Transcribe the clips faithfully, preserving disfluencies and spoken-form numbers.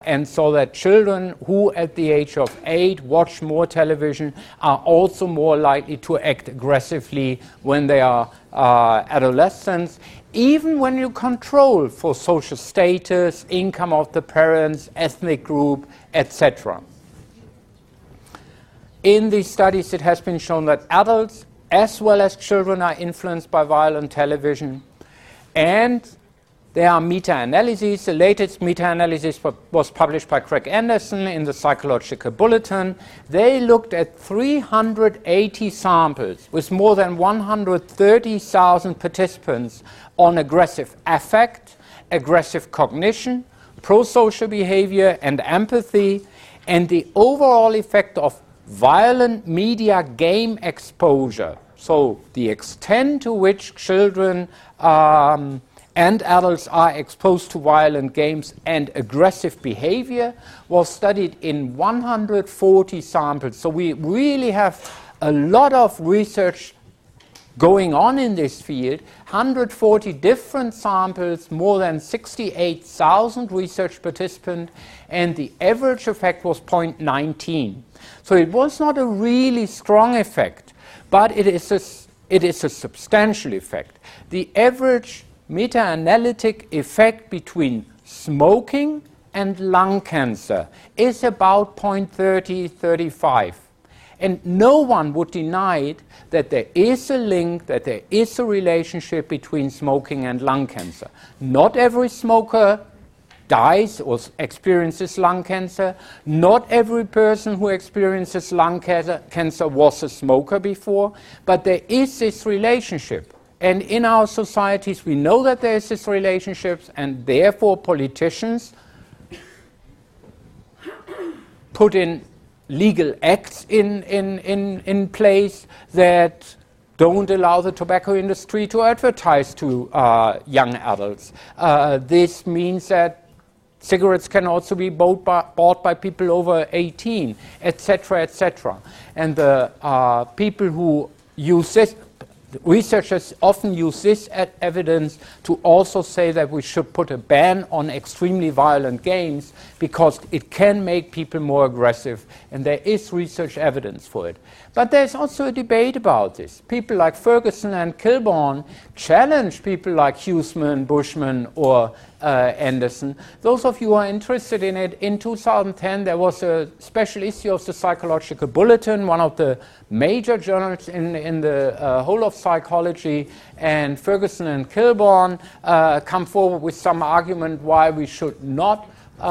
And so that children who at the age of eight watch more television are also more likely to act aggressively when they are uh, adolescents, even when you control for social status, income of the parents, ethnic group, et cetera. In these studies, it has been shown that adults as well as children are influenced by violent television, and there are meta-analyses. The latest meta-analysis was published by Craig Anderson in the Psychological Bulletin. They looked at three hundred eighty samples with more than one hundred thirty thousand participants on aggressive affect, aggressive cognition, pro-social behavior, and empathy, and the overall effect of violent media game exposure, so the extent to which children um, and adults are exposed to violent games and aggressive behavior, was studied in one hundred forty samples. So we really have a lot of research going on in this field. one hundred forty different samples, more than sixty-eight thousand research participants, and the average effect was zero point one nine. So it was not a really strong effect, but it is a, it is a substantial effect. The average meta-analytic effect between smoking and lung cancer is about zero point three zero, thirty-five. And no one would deny it that there is a link, that there is a relationship between smoking and lung cancer. Not every smoker dies or experiences lung cancer. Not every person who experiences lung cancer, cancer was a smoker before, but there is this relationship. And in our societies, we know that there is this relationship, and therefore politicians put in legal acts in, in, in, in place that don't allow the tobacco industry to advertise to uh, young adults. Uh, this means that cigarettes can also be bought by, bought by people over eighteen, et cetera, et cetera. And the uh, people who use this, researchers often use this evidence to also say that we should put a ban on extremely violent games because it can make people more aggressive, and there is research evidence for it. But there's also a debate about this. People like Ferguson and Kilborn challenge people like Huseman, Bushman, or uh, Anderson. Those of you who are interested in it, in two thousand ten there was a special issue of the Psychological Bulletin, one of the major journals in, in the uh, whole of psychology, and Ferguson and Kilborn uh, come forward with some argument why we should not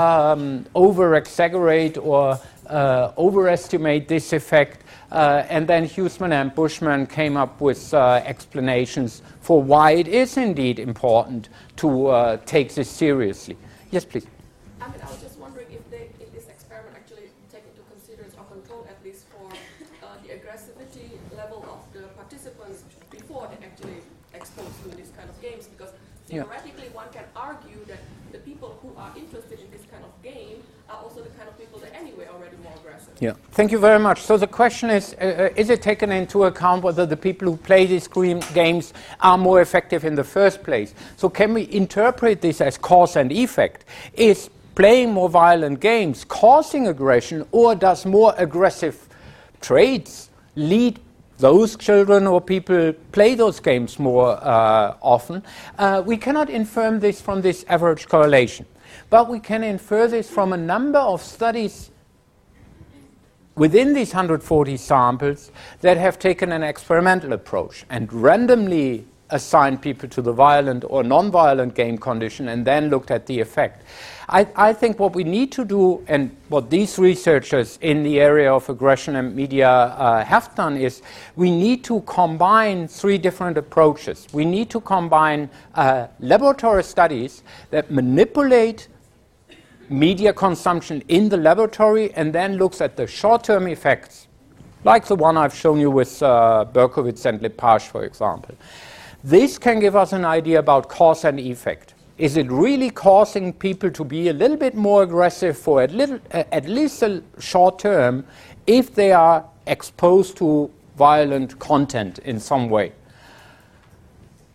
um, over-exaggerate or uh, overestimate this effect. Uh, and then Huseman and Bushman came up with uh, explanations for why it is indeed important to uh, take this seriously. Yes, please. I mean, I was just wondering if they, in this experiment, actually take into consideration or control at least for uh, the aggressivity level of the participants before they actually exposed to these kind of games, because theoretically yeah. one can argue that the people who are interested in this kind of game are also the kind of people that anyway are already more aggressive. Yeah, thank you very much. So the question is, uh, is it taken into account whether the people who play these games are more effective in the first place? So can we interpret this as cause and effect? Is playing more violent games causing aggression, or does more aggressive traits lead those children or people play those games more uh, often? Uh, we cannot infer this from this average correlation, but we can infer this from a number of studies within these one hundred forty samples that have taken an experimental approach and randomly assigned people to the violent or non-violent game condition and then looked at the effect. I, I think what we need to do, and what these researchers in the area of aggression and media uh, have done, is we need to combine three different approaches. We need to combine uh, laboratory studies that manipulate media consumption in the laboratory and then looks at the short-term effects, like the one I've shown you with uh, Berkowitz and Lepage, for example. This can give us an idea about cause and effect. Is it really causing people to be a little bit more aggressive for at, little, uh, at least a short term if they are exposed to violent content in some way?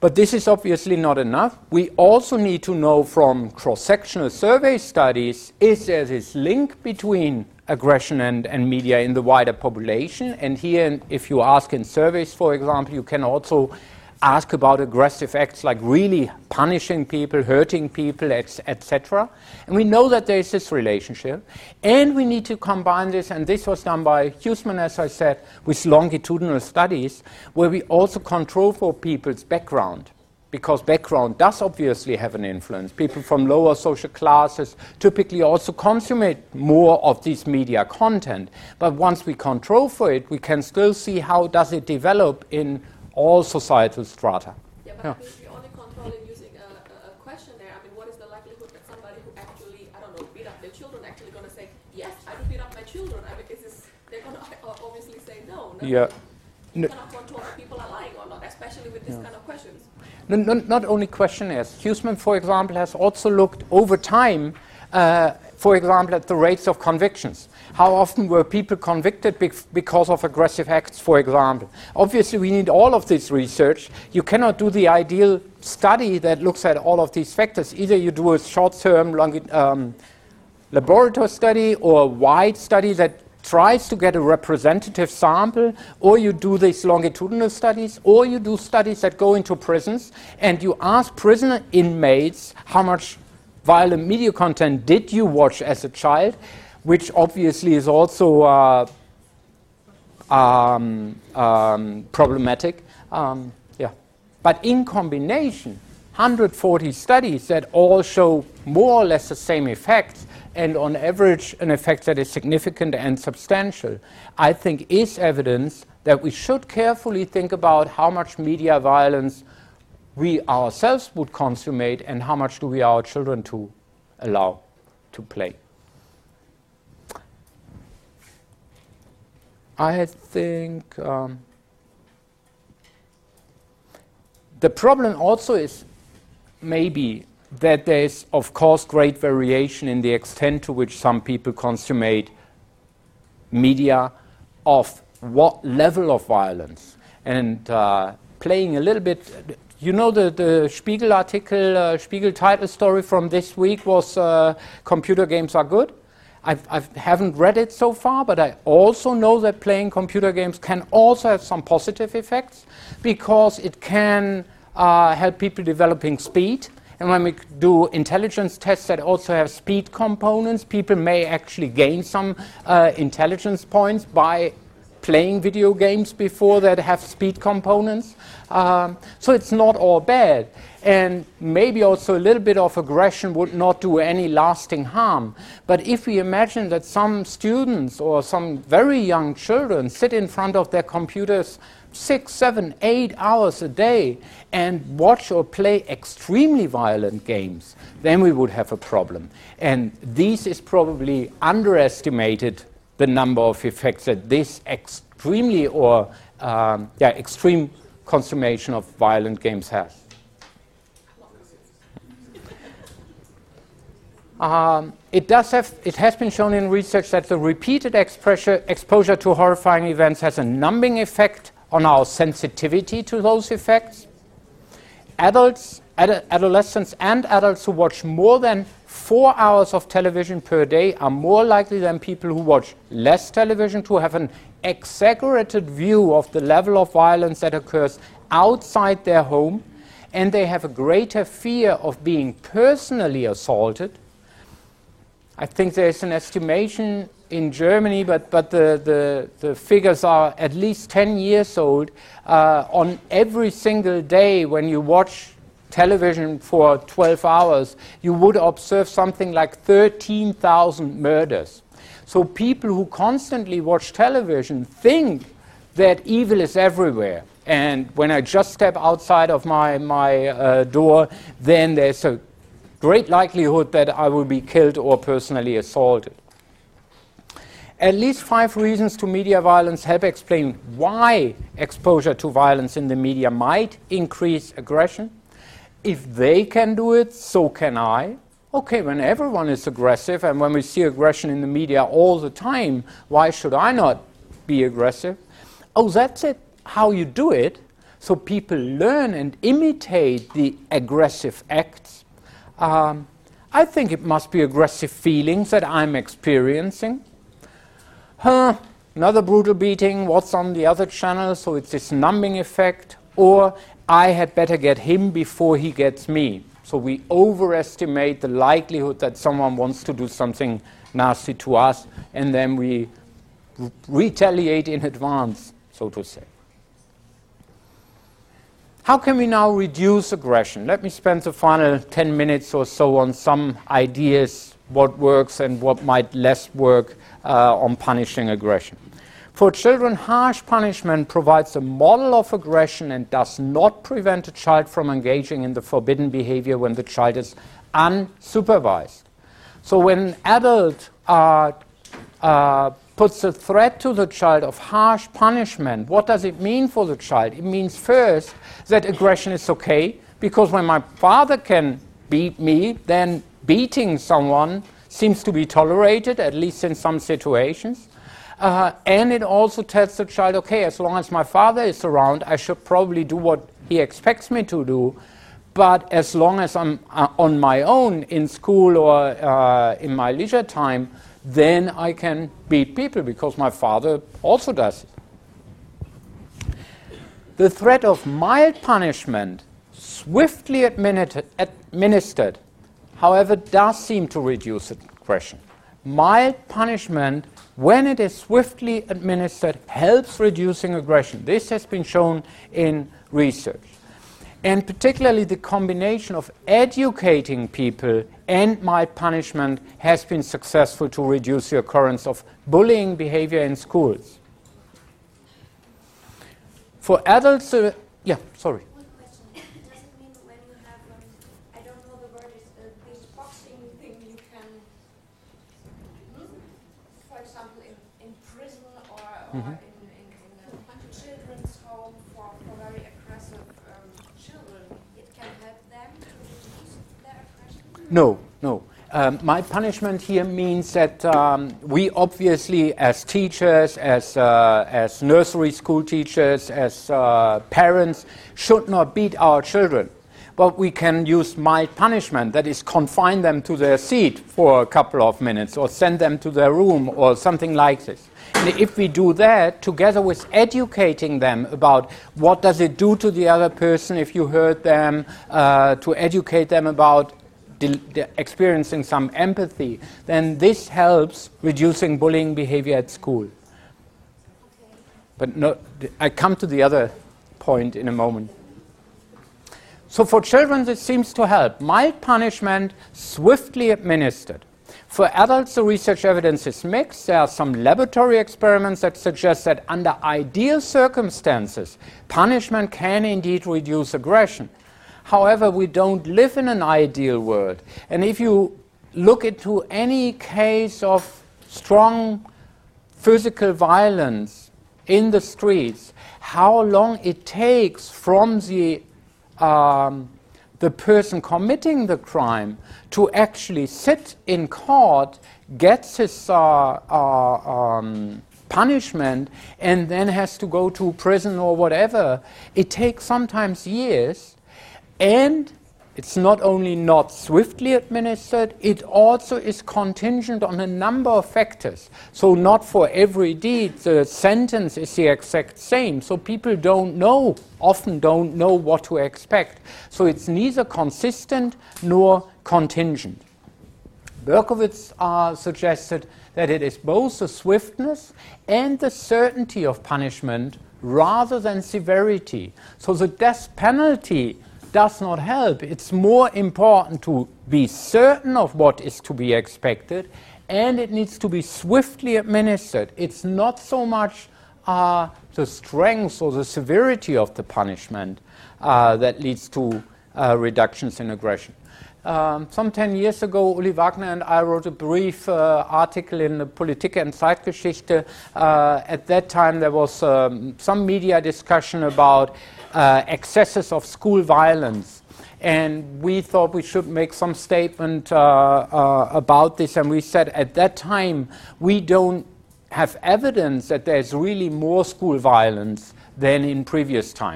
But this is obviously not enough. We also need to know from cross-sectional survey studies, is there this link between aggression and, and media in the wider population? And here, if you ask in surveys, for example, you can also ask about aggressive acts like really punishing people, hurting people, et cetera. And we know that there is this relationship. And we need to combine this, and this was done by Huseman, as I said, with longitudinal studies, where we also control for people's background, because background does obviously have an influence. People from lower social classes typically also consume more of this media content. But once we control for it, we can still see how does it develop in all societal strata. Yeah, but yeah. If you're only controlling using a, a questionnaire, I mean, what is the likelihood that somebody who actually, I don't know, beat up their children actually going to say, yes, I do beat up my children? I mean, is this, they're going to obviously say no. no? Yeah. You no. cannot control if people are lying or not, especially with this yeah. kind of questions. No, no, not only questionnaires. Huseman, for example, has also looked over time, uh, for example, at the rates of convictions. How often were people convicted because of aggressive acts, for example? Obviously, we need all of this research. You cannot do the ideal study that looks at all of these factors. Either you do a short-term um, laboratory study or a wide study that tries to get a representative sample, or you do these longitudinal studies, or you do studies that go into prisons, and you ask prison inmates how much violent media content did you watch as a child, which obviously is also uh, um, um, problematic. Um, yeah. But in combination, one hundred forty studies that all show more or less the same effects, and on average an effect that is significant and substantial, I think is evidence that we should carefully think about how much media violence we ourselves would consummate and how much do we our children to allow to play. I think um, the problem also is maybe that there is, of course, great variation in the extent to which some people consummate media of what level of violence. And uh, playing a little bit, you know, the, the Spiegel article, uh, Spiegel title story from this week was uh, Computer Games Are Good. I haven't read it so far, but I also know that playing computer games can also have some positive effects because it can uh, help people developing speed. And when we do intelligence tests that also have speed components, people may actually gain some uh, intelligence points by playing video games before that have speed components. Um, so it's not all bad. And maybe also a little bit of aggression would not do any lasting harm. But if we imagine that some students or some very young children sit in front of their computers six, seven, eight hours a day and watch or play extremely violent games, then we would have a problem. And this is probably underestimated, the number of effects that this extremely or um, yeah, extreme consummation of violent games has. Um, it does have, it has been shown in research that the repeated exposure, exposure to horrifying events has a numbing effect on our sensitivity to those effects. Adults, ad adolescents and adults who watch more than four hours of television per day are more likely than people who watch less television to have an exaggerated view of the level of violence that occurs outside their home, and they have a greater fear of being personally assaulted. I think there's an estimation in Germany, but, but the, the, the figures are at least ten years old. Uh, on every single day when you watch television for twelve hours, you would observe something like thirteen thousand murders. So people who constantly watch television think that evil is everywhere. And when I just step outside of my, my uh, door, then there's a great likelihood that I will be killed or personally assaulted. At least five reasons to media violence help explain why exposure to violence in the media might increase aggression. If they can do it, so can I. Okay, when everyone is aggressive and when we see aggression in the media all the time, why should I not be aggressive? Oh, that's it, how you do it. so people learn and imitate the aggressive acts, um, I think it must be aggressive feelings that I'm experiencing. Huh, another brutal beating, what's on the other channel, so it's this numbing effect, or I had better get him before he gets me. So we overestimate the likelihood that someone wants to do something nasty to us, and then we re- retaliate in advance, so to say. How can we now reduce aggression? Let me spend the final ten minutes or so on some ideas, what works and what might less work uh, on punishing aggression. For children, harsh punishment provides a model of aggression and does not prevent a child from engaging in the forbidden behavior when the child is unsupervised. So when an adult uh, uh, puts a threat to the child of harsh punishment, what does it mean for the child? It means first that aggression is okay, because when my father can beat me, then beating someone seems to be tolerated, at least in some situations. Uh, and it also tells the child, okay, as long as my father is around, I should probably do what he expects me to do. But as long as I'm uh, on my own in school or uh, in my leisure time, then I can beat people because my father also does it. The threat of mild punishment, swiftly administ- administered, however, does seem to reduce aggression. Mild punishment, when it is swiftly administered, helps reducing aggression. This has been shown in research. And particularly the combination of educating people and mild punishment has been successful to reduce the occurrence of bullying behavior in schools. For adults, uh, yeah, sorry. One question. Does it mean when you have, um, I don't know the word, is uh, this boxing thing you can, for example, in, in prison or, or Mm-hmm. in, in, in a children's home for, for very aggressive um, children, it can help them to reduce their aggression? No, no. Um, my punishment here means that um, we obviously, as teachers, as, uh, as nursery school teachers, as uh, parents, should not beat our children. But we can use mild punishment, that is, confine them to their seat for a couple of minutes, or send them to their room, or something like this. And if we do that, together with educating them about what does it do to the other person if you hurt them, uh, to educate them about experiencing some empathy, then this helps reducing bullying behavior at school. Okay. But no, I come to the other point in a moment. So for children, this seems to help. Mild punishment, swiftly administered. For adults, the research evidence is mixed. There are some laboratory experiments that suggest that under ideal circumstances, punishment can indeed reduce aggression. However, we don't live in an ideal world. And if you look into any case of strong physical violence in the streets, how long it takes from the, um, the person committing the crime to actually sit in court, gets his uh, uh, um, punishment, and then has to go to prison or whatever. It takes sometimes years. And it's not only not swiftly administered, it also is contingent on a number of factors. So not for every deed the sentence is the exact same. So people don't know, often don't know what to expect. So it's neither consistent nor contingent. Berkowitz uh, suggested that it is both the swiftness and the certainty of punishment rather than severity. So the death penalty does not help. It's more important to be certain of what is to be expected, and it needs to be swiftly administered. It's not so much uh, the strength or the severity of the punishment uh, that leads to uh, reductions in aggression. Um, some ten years ago, Uli Wagner and I wrote a brief uh, article in the Politik and Zeitgeschichte. Uh, at that time, there was um, some media discussion about uh, excesses of school violence. And we thought we should make some statement uh, uh, about this. And we said at that time, we don't have evidence that there's really more school violence than in previous times.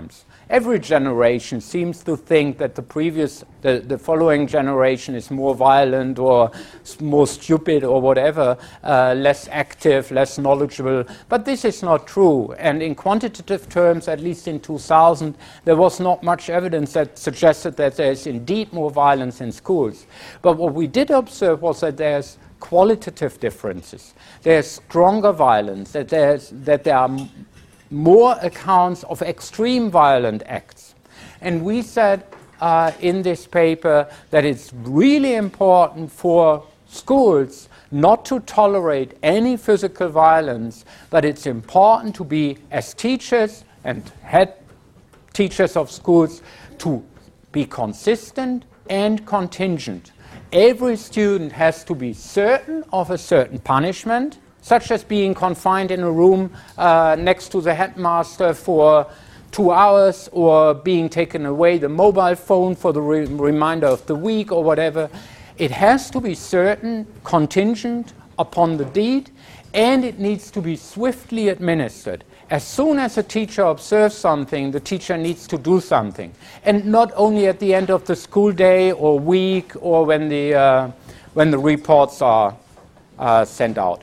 Every generation seems to think that the previous, the, the following generation is more violent or s- more stupid or whatever, uh, less active, less knowledgeable. But this is not true. And in quantitative terms, at least in two thousand, there was not much evidence that suggested that there is indeed more violence in schools. But what we did observe was that there's qualitative differences. There's stronger violence, that, there's, that there are m- more accounts of extreme violent acts. And we said uh, in this paper that it's really important for schools not to tolerate any physical violence, but it's important to be, as teachers and head teachers of schools, to be consistent and contingent. Every student has to be certain of a certain punishment, such as being confined in a room uh, next to the headmaster for two hours or being taken away the mobile phone for the re- remainder of the week or whatever. It has to be certain, contingent upon the deed, and it needs to be swiftly administered. As soon as a teacher observes something, the teacher needs to do something. And not only at the end of the school day or week or when the, uh, when the reports are uh, sent out.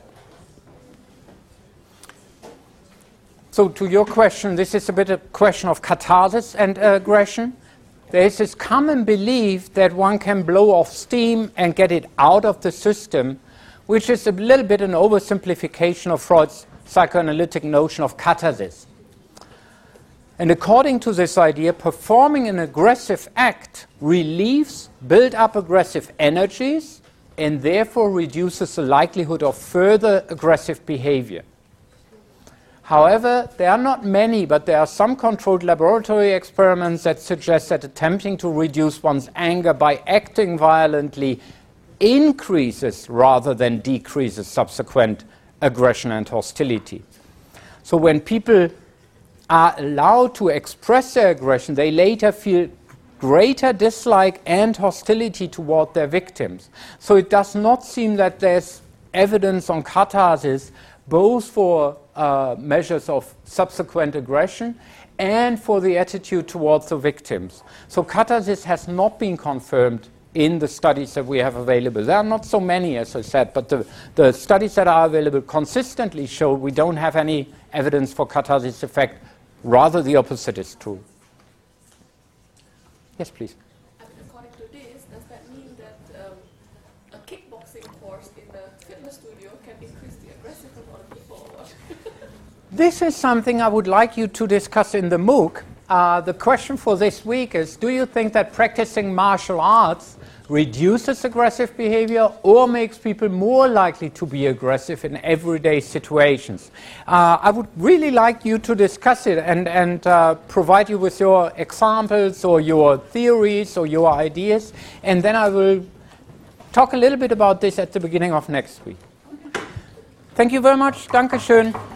So to your question, this is a bit a question of catharsis and uh, aggression. There is this common belief that one can blow off steam and get it out of the system, which is a little bit an oversimplification of Freud's psychoanalytic notion of catharsis. And according to this idea, performing an aggressive act relieves built-up aggressive energies and therefore reduces the likelihood of further aggressive behavior. However, there are not many, but there are some controlled laboratory experiments that suggest that attempting to reduce one's anger by acting violently increases rather than decreases subsequent aggression and hostility. So when people are allowed to express their aggression, they later feel greater dislike and hostility toward their victims. So it does not seem that there's evidence on catharsis both for uh, measures of subsequent aggression and for the attitude towards the victims. So catharsis has not been confirmed in the studies that we have available. There are not so many, as I said, but the, the studies that are available consistently show we don't have any evidence for catharsis effect. Rather, the opposite is true. Yes, please. And according to this, does that mean that um, a kickboxing course in a fitness studio can increase the aggressiveness of other people or what? This is something I would like you to discuss in the MOOC. Uh, the question for this week is, do you think that practicing martial arts reduces aggressive behavior or makes people more likely to be aggressive in everyday situations? Uh, I would really like you to discuss it and, and uh, provide you with your examples or your theories or your ideas, and then I will talk a little bit about this at the beginning of next week. Thank you very much. Dankeschön.